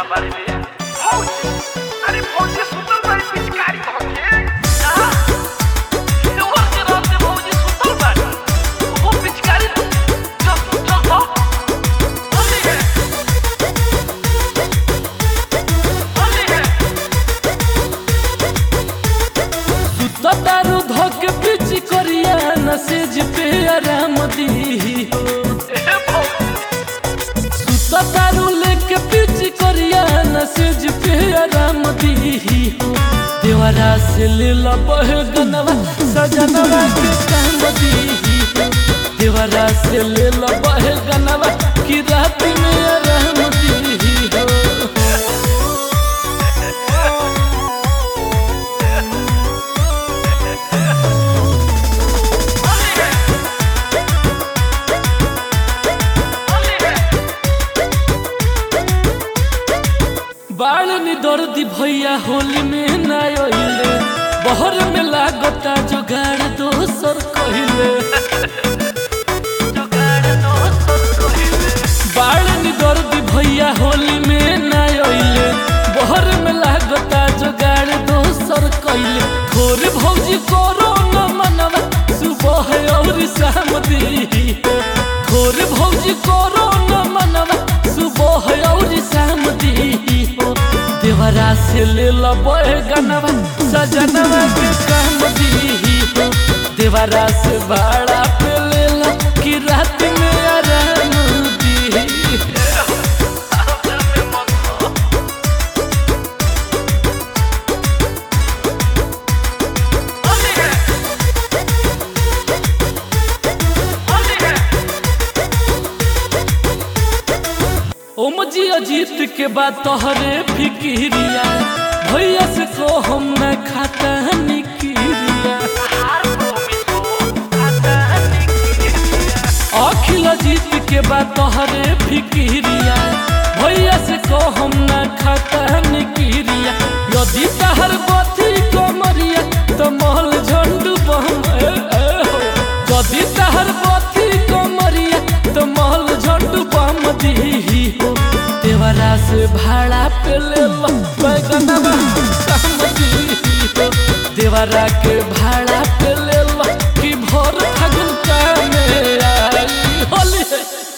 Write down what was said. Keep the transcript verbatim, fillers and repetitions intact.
बारे में फौजी अरे फौजी सुतल बारे पिचकारी कहके ना लोवर के रात में फौजी सुतल बारे वो पिचकारी चल चल हो होली है होली है सुततारू धक पिच करिया नसेज पे आराम दी सुततारू लेके पिच करिया नसेज पे आराम दी देवरा से ले ला बहगनवा सजनवा के काम दी देवरा से ले ला बहगनवा की रात में आराम दी बालनी दर्दी भैया होली में ना आइले बहर में लागता जुगाड़ दोसर कहिले बालनी दर्दी भैया होली में ना आइले बहर में लागता जुगाड़ दोसर कहिले खोर भौजी करो न मनवा सुबह और शाम दी खोर भौजी करो न मनवा सुबह और शाम दी देवरा से ले ला बहगनवा सजनवा के काम दी देवरा से भाड़ा पे ले ला कि रात में आराम दी ओम जी अजीत के बाद तोहरे फिकिरिया भैया से को हम न खाता निकिरिया अखिल अजीत के बाद तोहरे फिकिरिया भैया से को हम न खाता निकिरिया यदि तहर बथी कमरिया तो महल झंडू बम यदि तहर बथी कमरिया तो महल झंडू बम दी देवरा से भाड़ा पे ले ला बहगनवा काम दी देवरा के भाड़ा पे ले ला कि भोर फागुन का में आई होली है।